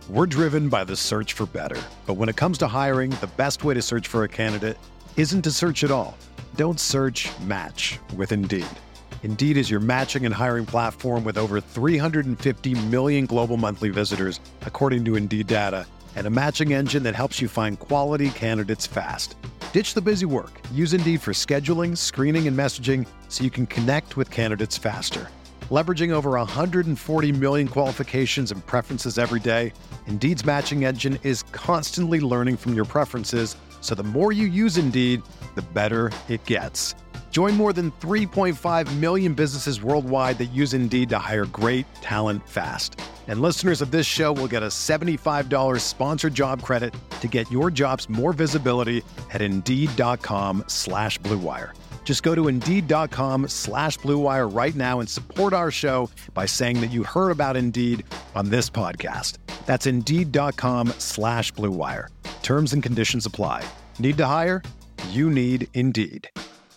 We're driven by the search for better. But when it comes to hiring, the best way to search for a candidate isn't to search at all. Don't search, match with Indeed. Indeed is your matching and hiring platform with over 350 million global monthly visitors, according to Indeed data, and a matching engine that helps you find quality candidates fast. Ditch the busy work. Use Indeed for scheduling, screening, and messaging so you can connect with candidates faster. Leveraging over 140 million qualifications and preferences every day, Indeed's matching engine is constantly learning from your preferences, so the more you use Indeed, the better it gets. Join more than 3.5 million businesses worldwide that use Indeed to hire great talent fast. And listeners of this show will get a $75 sponsored job credit to get your jobs more visibility at Indeed.com/Blue Wire. Just go to Indeed.com/Blue Wire right now and support our show by saying that you heard about Indeed on this podcast. That's Indeed.com/Blue Wire. Terms and conditions apply. Need to hire? You need Indeed.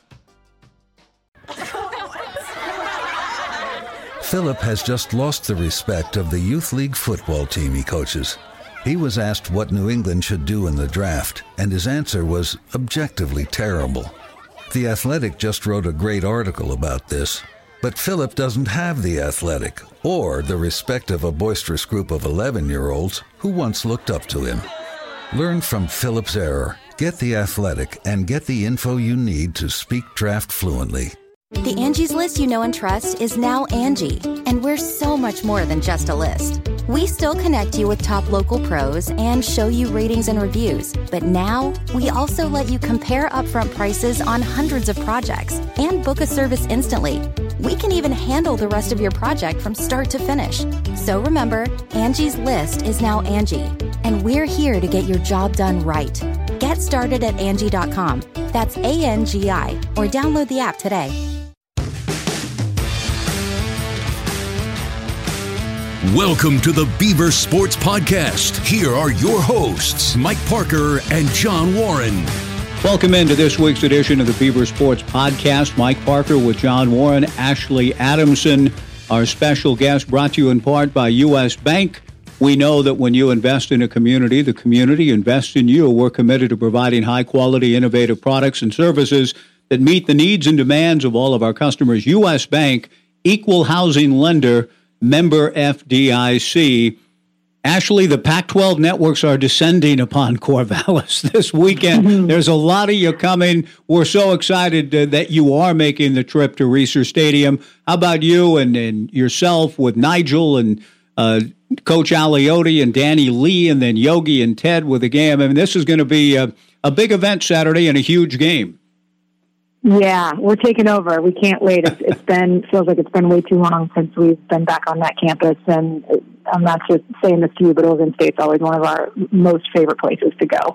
Philip has just lost the respect of the Youth League football team he coaches. He was asked what New England should do in the draft, and his answer was objectively terrible. The Athletic just wrote a great article about this, but Philip doesn't have The Athletic or the respect of a boisterous group of 11-year-olds who once looked up to him. Learn from Philip's error. Get The Athletic and get the info you need to speak draft fluently. The Angie's List you know and trust is now Angie, and we're so much more than just a list. We still connect you with top local pros and show you ratings and reviews, but now we also let you compare upfront prices on hundreds of projects and book a service instantly. We can even handle the rest of your project from start to finish. So remember, Angie's List is now Angie, and we're here to get your job done right. Get started at Angie.com. That's ANGI, or download the app today. Welcome to the Beaver Sports Podcast. Here are your hosts, Mike Parker and John Warren. Welcome into this week's edition of the Beaver Sports Podcast. Mike Parker with John Warren, Ashley Adamson, our special guest, brought to you in part by U.S. Bank. We know that when you invest in a community, the community invests in you. We're committed to providing high-quality, innovative products and services that meet the needs and demands of all of our customers. U.S. Bank, equal housing lender, member FDIC. Ashley, the Pac-12 networks are descending upon Corvallis this weekend. There's a lot of you coming. We're so excited that you are making the trip to Reser Stadium. How about you and yourself with Nigel and Coach Aliotti and Danny Lee and then Yogi and Ted with the game? I mean, this is going to be a big event Saturday and a huge game. Yeah, we're taking over. We can't wait. Feels like it's been way too long since we've been back on that campus. And I'm not just saying this to you, but Oregon State's always one of our most favorite places to go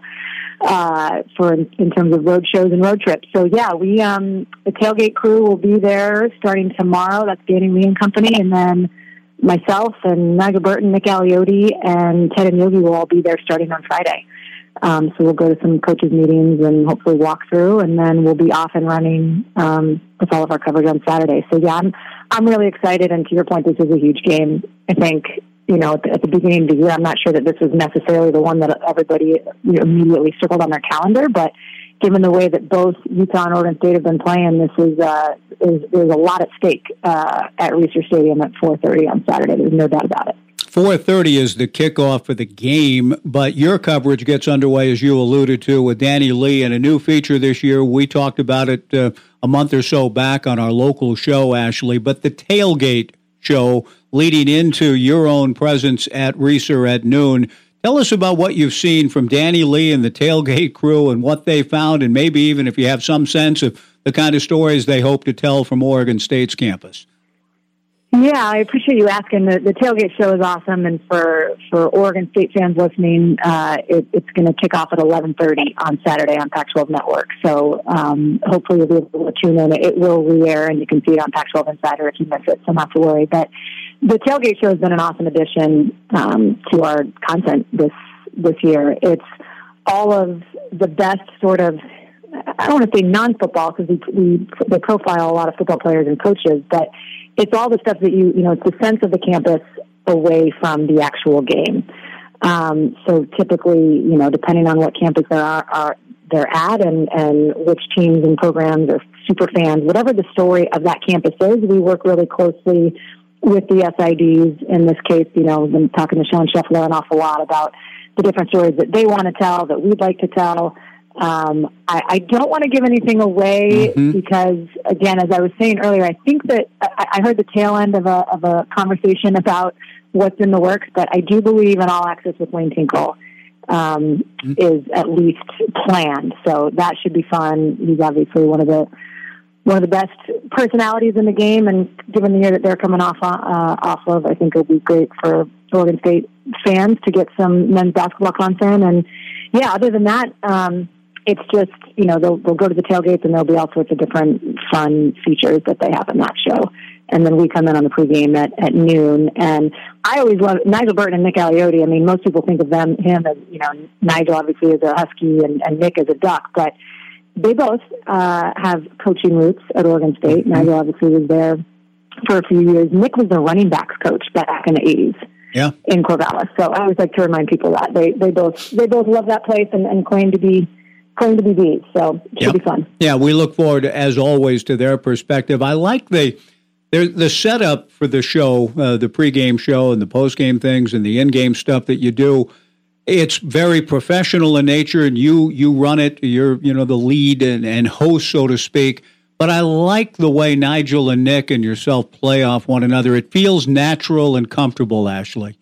in terms of road shows and road trips. So yeah, the tailgate crew will be there starting tomorrow. That's Danny Lee and company, and then myself and Nigel Burton, Nick Aliotti, and Ted and Yogi will all be there starting on Friday. So we'll go to some coaches' meetings and hopefully walk through, and then we'll be off and running with all of our coverage on Saturday. So yeah, I'm really excited. And to your point, this is a huge game. I think at the beginning of the year, I'm not sure that this was necessarily the one that everybody immediately circled on their calendar, but given the way that both Utah and Oregon State have been playing, this there's a lot at stake at Reser Stadium at 4:30 on Saturday. There's no doubt about it. 4:30 is the kickoff for the game, but your coverage gets underway, as you alluded to, with Danny Lee, and a new feature this year. We talked about it a month or so back on our local show, Ashley, but the tailgate show leading into your own presence at Reser at noon. Tell us about what you've seen from Danny Lee and the tailgate crew and what they found, and maybe even if you have some sense of the kind of stories they hope to tell from Oregon State's campus. Yeah, I appreciate you asking. The tailgate show is awesome, and for Oregon State fans listening, it's going to kick off at 11:30 on Saturday on Pac-12 Network. So hopefully you'll be able to tune in. It will re-air, and you can see it on Pac-12 Insider if you miss it, so not to worry. But the tailgate show has been an awesome addition to our content this year. It's all of the best sort of, I don't want to say non-football because they profile a lot of football players and coaches, but it's all the stuff that it's the sense of the campus away from the actual game. So typically, depending on what campus they're at and which teams and programs or super fans, whatever the story of that campus is, we work really closely with the SIDs. In this case, been talking to Sean Scheffler an awful lot about the different stories that they want to tell, that we'd like to tell. I don't want to give anything away because, again, as I was saying earlier, I think that I heard the tail end of a conversation about what's in the works, but I do believe an All Access with Wayne Tinkle is at least planned. So that should be fun. He's obviously one of the best personalities in the game, and given the year that they're coming off of, I think it'll be great for Oregon State fans to get some men's basketball content. And yeah, other than that, it's just, they'll go to the tailgates and there'll be all sorts of different fun features that they have in that show. And then we come in on the pregame at noon. And I always love Nigel Burton and Nick Aliotti. I mean, most people think of him as, Nigel obviously is a Husky and Nick is a Duck, but they both have coaching roots at Oregon State. Nigel obviously was there for a few years. Nick was the running backs coach back in the 80s. Yeah. In Corvallis. So I always like to remind people that they both love that place and claim to be bees. So it should be fun. Yeah, we look forward, as always, to their perspective. I like the setup for the show, the pregame show and the postgame things and the in-game stuff that you do. It's very professional in nature, and you run it. You're the lead and host, so to speak. But I like the way Nigel and Nick and yourself play off one another. It feels natural and comfortable, Ashley.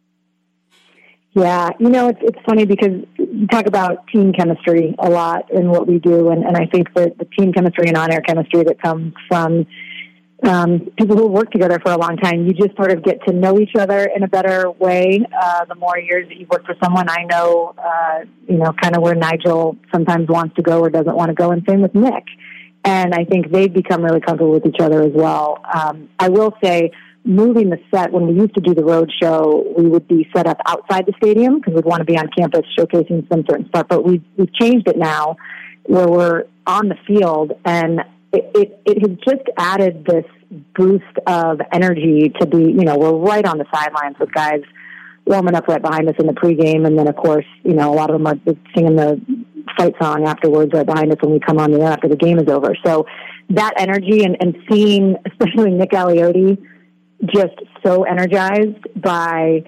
Yeah, it's funny because you talk about team chemistry a lot in what we do, and I think that the team chemistry and on-air chemistry that comes from people who work together for a long time, you just sort of get to know each other in a better way. The more years that you've worked for someone, I know, kind of where Nigel sometimes wants to go or doesn't want to go, and same with Nick. And I think they've become really comfortable with each other as well. I will say, moving the set, when we used to do the road show, we would be set up outside the stadium because we'd want to be on campus showcasing some certain stuff. But we've changed it now where we're on the field, and it has just added this boost of energy to be, we're right on the sidelines with guys warming up right behind us in the pregame. And then, of course, a lot of them are singing the fight song afterwards right behind us when we come on the air after the game is over. So that energy and seeing, especially Nick Aliotti, just so energized by,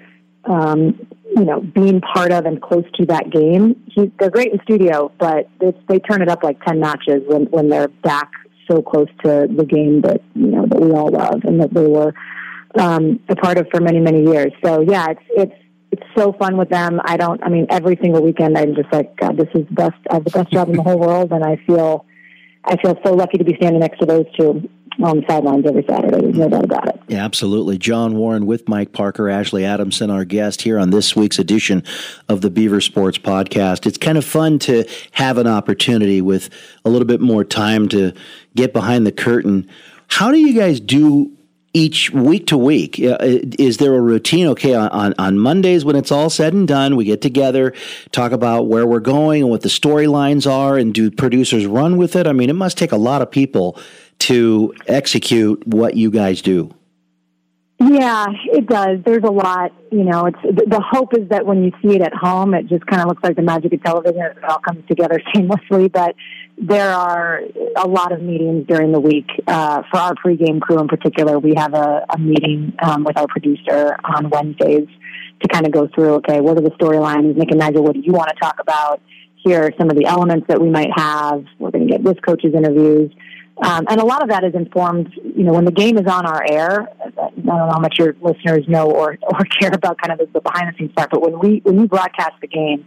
being part of and close to that game. They're great in studio, but they turn it up like 10 notches when they're back so close to the game that, that we all love and that they were a part of for many, many years. So yeah, it's so fun with them. Every single weekend I'm just like, God, this is the best. I have the best job in the whole world, and I feel so lucky to be standing next to those two on the sidelines every Saturday. There's no doubt about it. Yeah, absolutely. John Warren with Mike Parker, Ashley Adamson, our guest here on this week's edition of the Beaver Sports Podcast. It's kind of fun to have an opportunity with a little bit more time to get behind the curtain. How do you guys do each week to week? Is there a routine? Okay, on Mondays when it's all said and done, we get together, talk about where we're going and what the storylines are, and do producers run with it? I mean, it must take a lot of people to execute what you guys do. Yeah, it does. There's a lot, it's the hope is that when you see it at home, it just kind of looks like the magic of television. It all comes together seamlessly, but there are a lot of meetings during the week. For our pregame crew in particular, we have a meeting with our producer on Wednesdays to kind of go through, okay, what are the storylines? Nick and Nigel, what do you want to talk about? Here are some of the elements that we might have. We're going to get this coach's interviews. And a lot of that is informed, when the game is on our air. I don't know how much your listeners know or care about kind of the behind-the-scenes stuff, but when we broadcast the game,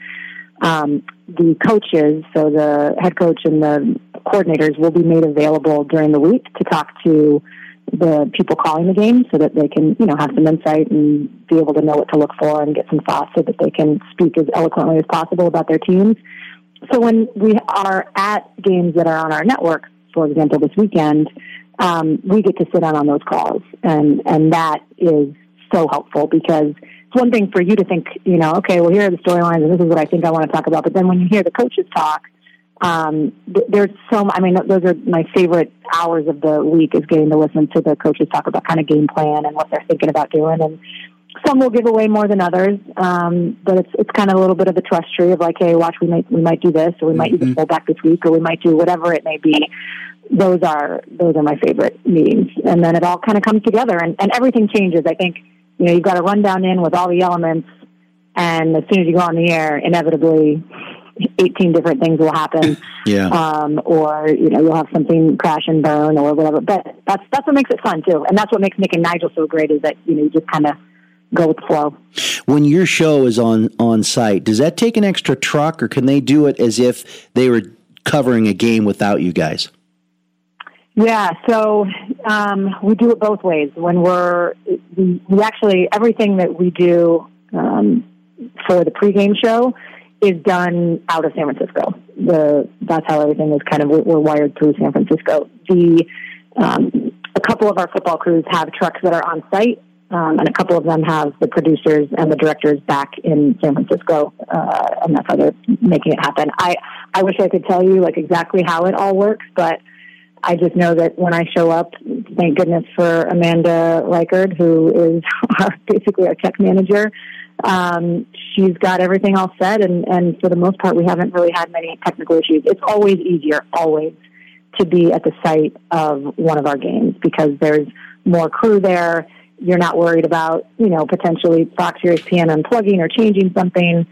the coaches, so the head coach and the coordinators, will be made available during the week to talk to the people calling the game so that they can, have some insight and be able to know what to look for and get some thoughts so that they can speak as eloquently as possible about their teams. So when we are at games that are on our network, for example, this weekend, we get to sit in on those calls. And that is so helpful because it's one thing for you to think, okay, well, here are the storylines and this is what I think I want to talk about. But then when you hear the coaches talk, there's those are my favorite hours of the week is getting to listen to the coaches talk about kind of game plan and what they're thinking about doing. And Some will give away more than others, but it's kind of a little bit of a trust tree of like, hey, watch, we might do this, or we might use a fullback this week, or we might do whatever it may be. Those are my favorite meetings, and then it all kind of comes together, and everything changes. I think you've got a rundown in with all the elements, and as soon as you go on the air, inevitably 18 different things will happen. Or you'll have something crash and burn or whatever. But that's what makes it fun too, and that's what makes Nick and Nigel so great, is that you just kind of go with the flow. When your show is on site, does that take an extra truck, or can they do it as if they were covering a game without you guys? Yeah, so we do it both ways. When we actually, everything that we do for the pregame show is done out of San Francisco. That's how everything is kind of, we're wired through San Francisco. A couple of our football crews have trucks that are on site, and a couple of them have the producers and the directors back in San Francisco, and that's how they're making it happen. I wish I could tell you like exactly how it all works, but I just know that when I show up, thank goodness for Amanda Reichard, who is basically our tech manager. She's got everything all set, and for the most part, we haven't really had many technical issues. It's always easier, always, to be at the site of one of our games because there's more crew there. You're not worried about, potentially Fox or ESPN unplugging or changing something.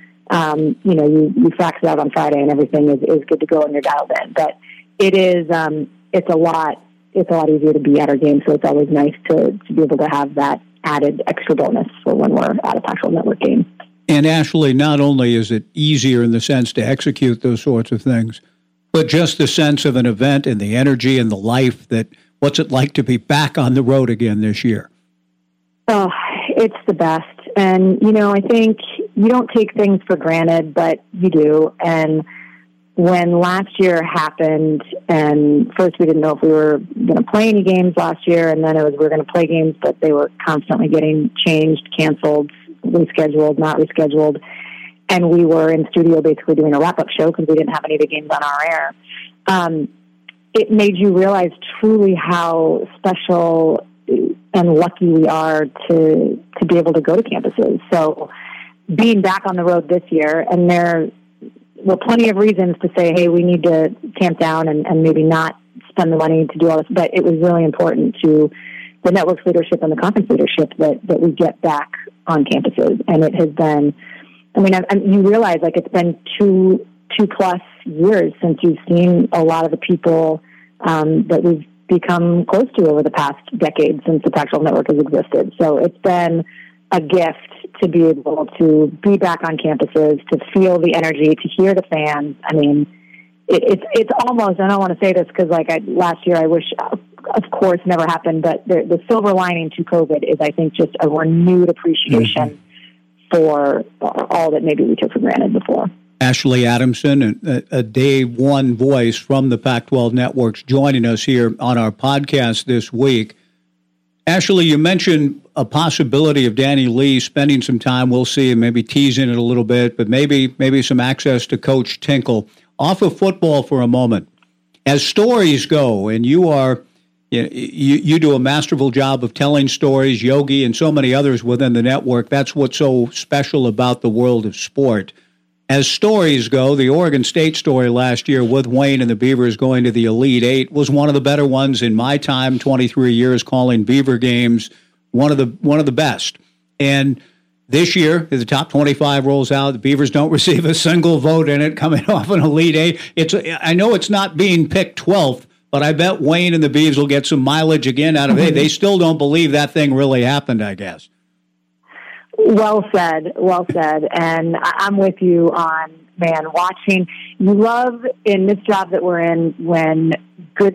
You fax it out on Friday and everything is good to go and you're dialed in. But it is, it's a lot easier to be at our game. So it's always nice to be able to have that added extra bonus for when we're at a Pac-12 Network game. And Ashley, not only is it easier in the sense to execute those sorts of things, but just the sense of an event and the energy and the life that what's it like to be back on the road again this year? Oh, it's the best. And, I think you don't take things for granted, but you do. And when last year happened, and first we didn't know if we were going to play any games last year, and then it was we were going to play games, but they were constantly getting changed, canceled, rescheduled, not rescheduled. And we were in studio basically doing a wrap-up show because we didn't have any of the games on our air. It made you realize truly how special and lucky we are to be able to go to campuses. So being back on the road this year, and there were plenty of reasons to say, hey, we need to tamp down and maybe not spend the money to do all this, but it was really important to the network's leadership and the conference leadership that we get back on campuses. And it has been, you realize like it's been two plus years since you've seen a lot of the people that we've become close to over the past decade since the Pac-12 Network has existed. So it's been a gift to be able to be back on campuses, to feel the energy, to hear the fans. It's almost, I don't want to say this because last year I wish, of course, never happened, but the silver lining to COVID is I think just a renewed appreciation for all that maybe we took for granted before. Ashley Adamson, a day one voice from the Pac-12 Networks, joining us here on our podcast this week. Ashley, you mentioned a possibility of Danny Lee spending some time, we'll see, and maybe teasing it a little bit, but maybe some access to Coach Tinkle. Off of football for a moment. As stories go, and you do a masterful job of telling stories, Yogi and so many others within the network, that's what's so special about the world of sport. As stories go, the Oregon State story last year with Wayne and the Beavers going to the Elite Eight was one of the better ones in my time, 23 years calling Beaver games, one of the best. And this year, the top 25 rolls out. The Beavers don't receive a single vote in it coming off an Elite Eight. I know it's not being picked 12th, but I bet Wayne and the Beavs will get some mileage again out of it. They still don't believe that thing really happened, I guess. Well said. And I'm with you on, watching. You love in this job that we're in when great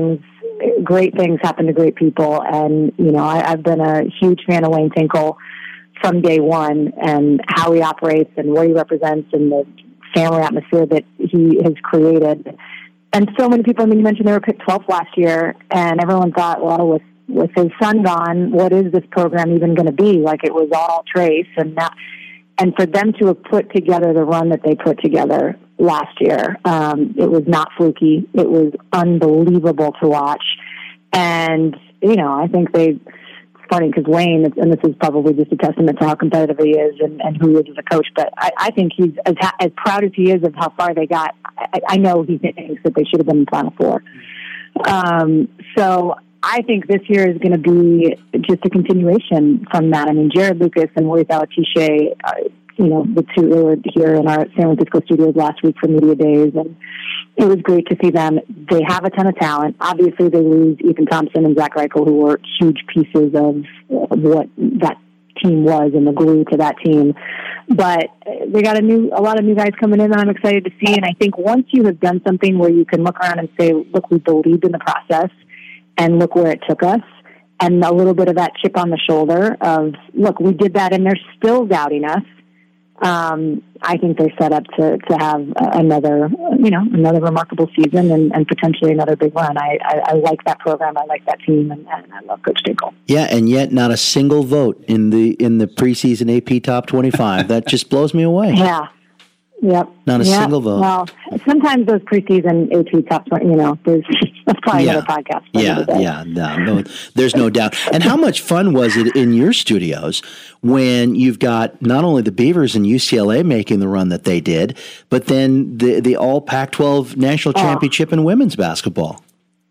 things happen to great people. And, I've been a huge fan of Wayne Tinkle from day one and how he operates and what he represents and the family atmosphere that he has created. And so many people, you mentioned they were picked 12th last year, and everyone thought, well, with his son gone, what is this program even going to be? Like it was all Trace, and for them to have put together the run that they put together last year, it was not fluky. It was unbelievable to watch, and I think they funny because Wayne, and this is probably just a testament to how competitive he is and who he is as a coach, but I think he's as proud as he is of how far they got. I know he thinks that they should have been in the Final Four. So I think this year is going to be just a continuation from that. I mean, Jared Lucas and Maurice Alatishe, the two, they were here in our San Francisco studios last week for media days, and it was great to see them. They have a ton of talent. Obviously, they lose Ethan Thompson and Zach Reichel, who were huge pieces of what that team was and the glue to that team. But they got a lot of new guys coming in that I'm excited to see. And I think once you have done something where you can look around and say, look, we believed in the process and look where it took us, and a little bit of that chip on the shoulder of, look, we did that and they're still doubting us. I think they're set up to have another remarkable season and potentially another big run. I like that program. I like that team, and I love Coach Dinkel. Yeah, and yet not a single vote in the preseason AP Top 25. That just blows me away. Yeah. Yep. Not a single vote. Well, sometimes those preseason AP Top 20, that's probably another podcast. No, there's no doubt. And how much fun was it in your studios when you've got not only the Beavers and UCLA making the run that they did, but then the all Pac-12 national championship in women's basketball?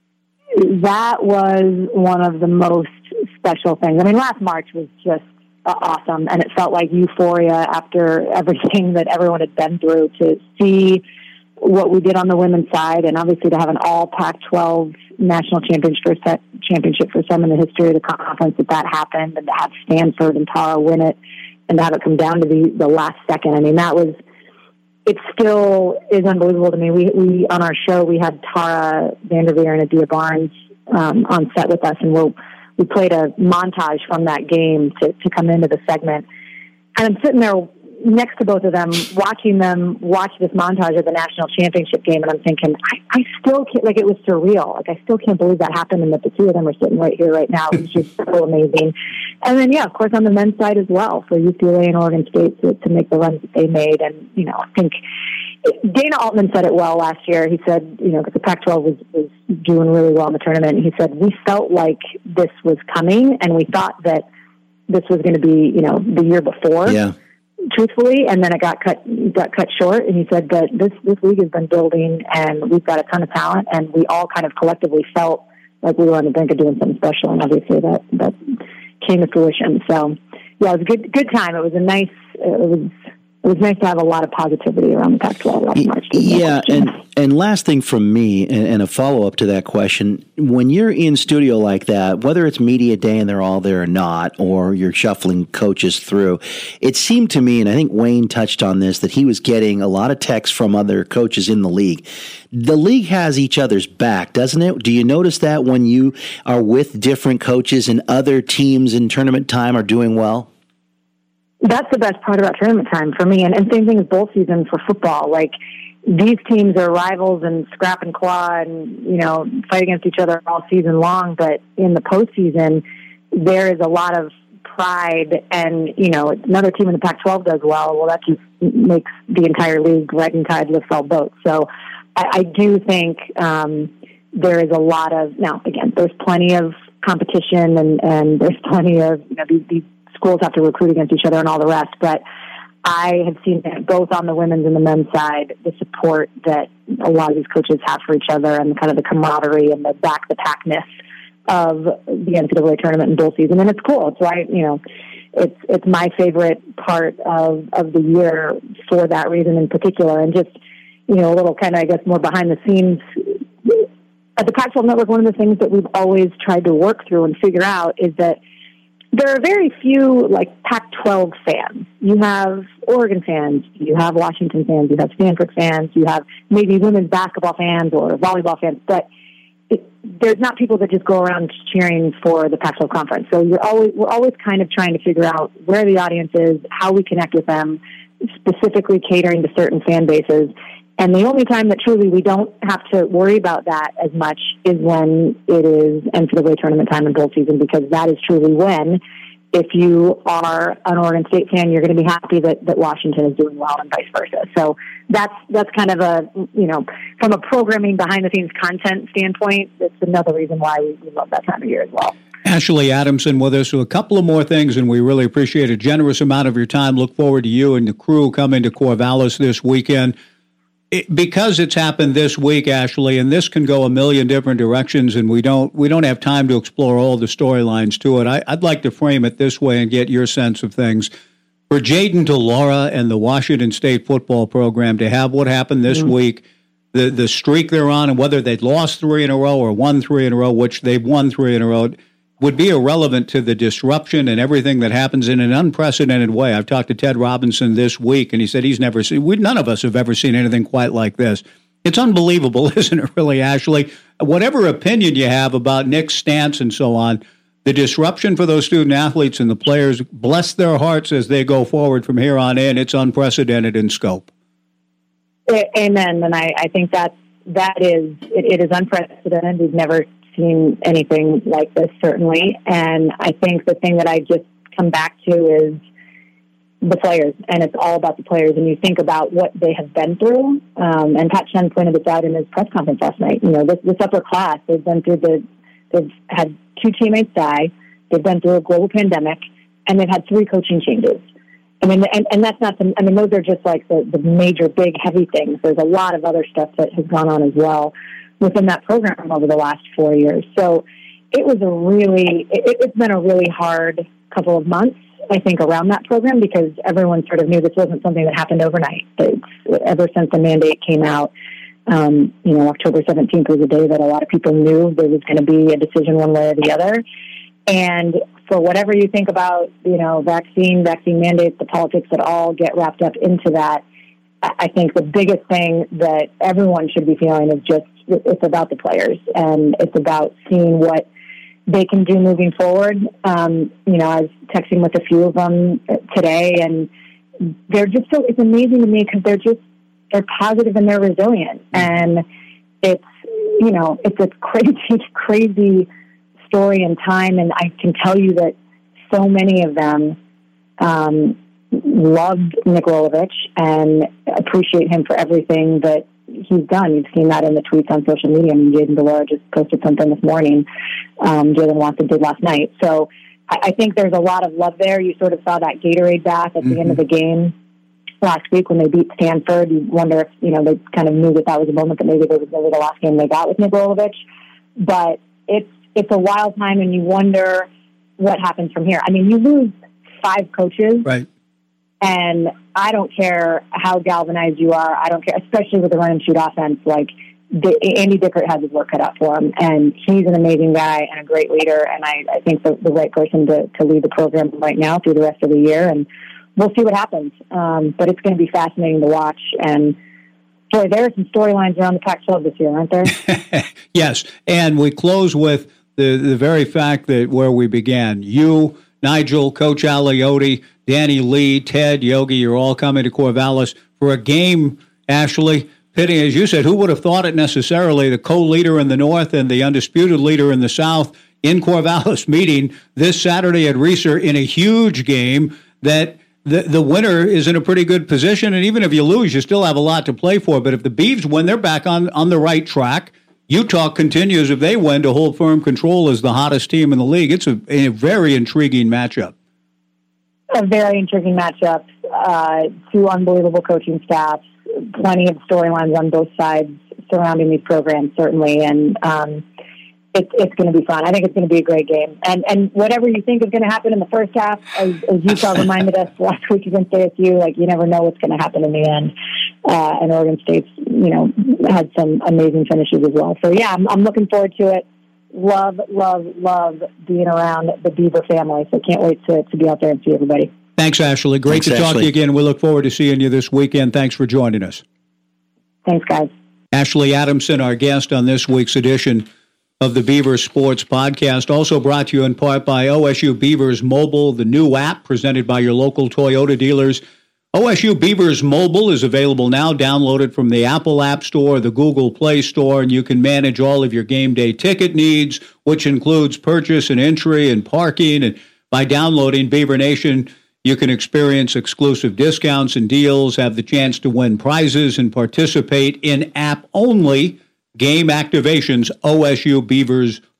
That was one of the most special things. I mean, last March was just awesome, and it felt like euphoria after everything that everyone had been through to see what we did on the women's side, and obviously to have an all Pac-12 national championship for some in the history of the conference that happened, and to have Stanford and Tara win it, and to have it come down to the last second. I mean, it still is unbelievable to me. We on our show, we had Tara Vanderveer and Adia Barnes on set with us, and we played a montage from that game to come into the segment. And I'm sitting there next to both of them, watching them watch this montage of the national championship game, and I'm thinking, I still can't, it was surreal. I still can't believe that happened and that the two of them are sitting right here right now. It was just so amazing. And then, of course, on the men's side as well, for UCLA and Oregon State to make the runs that they made. And, I think Dana Altman said it well last year. He said, because the Pac-12 was doing really well in the tournament, he said, we felt like this was coming, and we thought that this was going to be, the year before. Yeah. Truthfully, and then it got cut short. And he said that this league has been building, and we've got a ton of talent, and we all kind of collectively felt like we were on the brink of doing something special. And obviously that came to fruition. So yeah, it was a good time. It was it was nice to have a lot of positivity around the Pac-12 last March. Yeah, and last thing from me, and a follow-up to that question, when you're in studio like that, whether it's media day and they're all there or not, or you're shuffling coaches through, it seemed to me, and I think Wayne touched on this, that he was getting a lot of texts from other coaches in the league. The league has each other's back, doesn't it? Do you notice that when you are with different coaches and other teams in tournament time are doing well? That's the best part about tournament time for me. And same thing as bowl season for football. Like, these teams are rivals and scrap and claw and, fight against each other all season long. But in the postseason, there is a lot of pride. And, another team in the Pac-12 does well, that just makes the entire league rising tide lifts all boats. So I do think there is a lot of, now, again, there's plenty of competition and there's plenty of, these schools have to recruit against each other and all the rest, but I have seen that both on the women's and the men's side, the support that a lot of these coaches have for each other and kind of the camaraderie and the back-the-packness of the NCAA tournament and bowl season. And it's cool. It's why, it's my favorite part of the year for that reason in particular. And just, a little kind of, I guess, more behind the scenes. At the Pac-12 Network, one of the things that we've always tried to work through and figure out is that there are very few, Pac-12 fans. You have Oregon fans, you have Washington fans, you have Stanford fans, you have maybe women's basketball fans or volleyball fans, but there's not people that just go around cheering for the Pac-12 conference. So we're always kind of trying to figure out where the audience is, how we connect with them, specifically catering to certain fan bases. And the only time that truly we don't have to worry about that as much is when it is NCAA tournament time and bowl season, because that is truly when, if you are an Oregon State fan, you're going to be happy that Washington is doing well and vice versa. So that's kind of a, from a programming behind the scenes content standpoint, that's another reason why we love that time of year as well. Ashley Adamson with us. So a couple of more things, and we really appreciate a generous amount of your time. Look forward to you and the crew coming to Corvallis this weekend. Because it's happened this week, Ashley, and this can go a million different directions, and we don't have time to explore all the storylines to it. I'd like to frame it this way and get your sense of things. For Jayden de Laura and the Washington State football program to have what happened this week, the streak they're on, and whether they'd lost 3 in a row or won 3 in a row, which they've won 3 in a row, would be irrelevant to the disruption and everything that happens in an unprecedented way. I've talked to Ted Robinson this week, and he said he's never seen, none of us have ever seen anything quite like this. It's unbelievable, isn't it, really, Ashley? Whatever opinion you have about Nick's stance and so on, the disruption for those student athletes and the players, bless their hearts as they go forward from here on in, it's unprecedented in scope. Amen. And I think it is unprecedented. We've never seen anything like this, certainly. And I think the thing that I just come back to is the players, and it's all about the players. And you think about what they have been through, and Pat Chen pointed this out in his press conference last night. You know, this upper class, they've had 2 teammates die, they've been through a global pandemic, and they've had 3 coaching changes. I mean, and that's not those are just like the major, big, heavy things. There's a lot of other stuff that has gone on as well within that program over the last 4 years. So it was it's been a really hard couple of months, I think, around that program, because everyone sort of knew this wasn't something that happened overnight. Ever since the mandate came out, October 17th was a day that a lot of people knew there was going to be a decision one way or the other. And for whatever you think about, vaccine mandates, the politics that all get wrapped up into that, I think the biggest thing that everyone should be feeling is just, it's about the players, and it's about seeing what they can do moving forward. I was texting with a few of them today, and they're just it's amazing to me because they're positive and they're resilient. And it's a crazy story and time. And I can tell you that so many of them loved Nick Rolovich and appreciate him for everything that he's done. You've seen that in the tweets on social media. I mean, Jayden de Laura just posted something this morning. Jalen Watson did last night. So I think there's a lot of love there. You sort of saw that Gatorade bath at the end of the game last week when they beat Stanford. You wonder if, they kind of knew that was a moment that maybe they was going to be the last game they got with Nick Rolovich. But it's a wild time, and you wonder what happens from here. I mean, you lose 5 coaches. Right. And I don't care how galvanized you are. I don't care, especially with the run and shoot offense. Like, Andy Dickert has his work cut out for him, and he's an amazing guy and a great leader. And I think the right person to lead the program right now through the rest of the year. And we'll see what happens. But it's going to be fascinating to watch. And boy, there are some storylines around the Pac-12 this year, aren't there? Yes. And we close with the very fact that where we began, you, Nigel, Coach Aliotti, Danny Lee, Ted, Yogi, you're all coming to Corvallis for a game, Ashley, pitting, as you said, who would have thought it necessarily, the co-leader in the North and the undisputed leader in the South in Corvallis meeting this Saturday at Reser in a huge game that the winner is in a pretty good position. And even if you lose, you still have a lot to play for. But if the Beavs win, they're back on the right track. Utah continues, if they win, to hold firm control as the hottest team in the league. It's a very intriguing matchup. A very intriguing matchup. 2 unbelievable coaching staffs, plenty of storylines on both sides surrounding these programs, certainly. And it's going to be fun. I think it's going to be a great game. And whatever you think is going to happen in the first half, as Utah reminded us last week against ASU, like, you never know what's going to happen in the end. And Oregon State's, had some amazing finishes as well. So, yeah, I'm looking forward to it. Love being around the Beaver family. So can't wait to be out there and see everybody. Thanks, Ashley. Great to talk to you again. We look forward to seeing you this weekend. Thanks for joining us. Thanks, guys. Ashley Adamson, our guest on this week's edition of the Beaver Sports Podcast, also brought to you in part by OSU Beavers Mobile, the new app presented by your local Toyota dealers. OSU Beavers Mobile is available now. Download it from the Apple App Store, the Google Play Store, and you can manage all of your game day ticket needs, which includes purchase and entry and parking. And by downloading Beaver Nation, you can experience exclusive discounts and deals, have the chance to win prizes, and participate in app-only game activations. OSU Beavers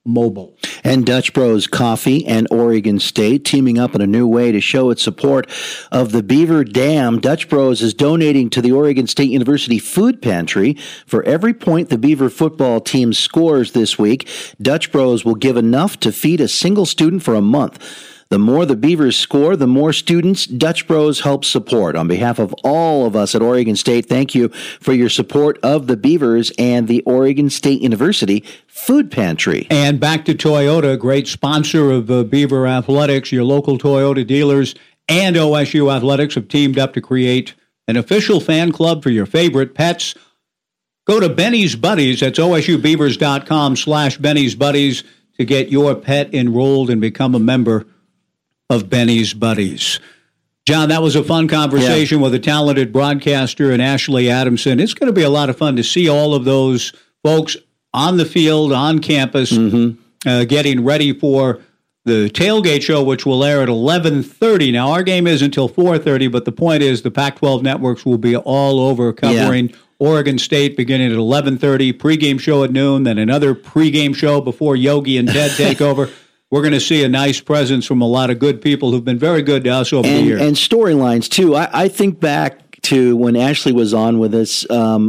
mobile. And Dutch Bros Coffee and Oregon State teaming up in a new way to show its support of the Beaver Dam. Dutch Bros is donating to the Oregon State University Food Pantry. For every point the Beaver football team scores this week, Dutch Bros will give enough to feed a single student for a month. The more the Beavers score, the more students Dutch Bros helps support. On behalf of all of us at Oregon State, thank you for your support of the Beavers and the Oregon State University Food Pantry. And back to Toyota, great sponsor of Beaver Athletics. Your local Toyota dealers and OSU Athletics have teamed up to create an official fan club for your favorite pets. Go to Benny's Buddies. That's OSUBeavers.com/Benny's Buddies to get your pet enrolled and become a member of Benny's Buddies. John, that was a fun conversation with a talented broadcaster and Ashley Adamson. It's going to be a lot of fun to see all of those folks on the field, on campus, getting ready for the tailgate show, which will air at 11:30. Now, our game is until 4:30, but the point is the Pac-12 networks will be all over covering Oregon State beginning at 11:30, pregame show at noon, then another pregame show before Yogi and Ted take over. We're going to see a nice presence from a lot of good people who've been very good to us over the years. And storylines, too. I think back to when Ashley was on with us.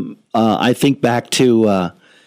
I think back to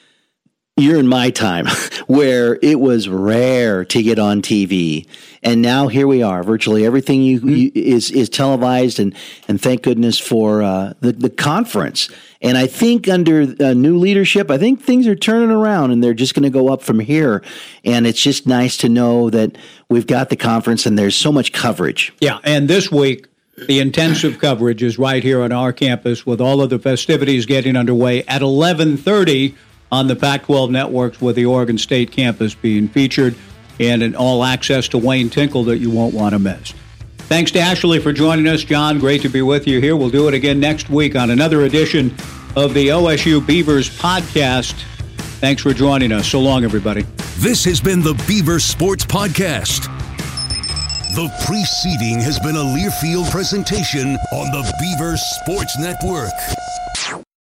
your and my time where it was rare to get on TV. And now here we are. Virtually everything is televised. And thank goodness for the conference. And I think under new leadership, I think things are turning around and they're just going to go up from here. And it's just nice to know that we've got the conference and there's so much coverage. Yeah, and this week, the intensive coverage is right here on our campus with all of the festivities getting underway at 11:30 on the Pac-12 networks with the Oregon State campus being featured and an all-access to Wayne Tinkle that you won't want to miss. Thanks to Ashley for joining us. John, great to be with you here. We'll do it again next week on another edition of the OSU Beavers podcast. Thanks for joining us. So long, everybody. This has been the Beaver Sports Podcast. The preceding has been a Learfield presentation on the Beaver Sports Network.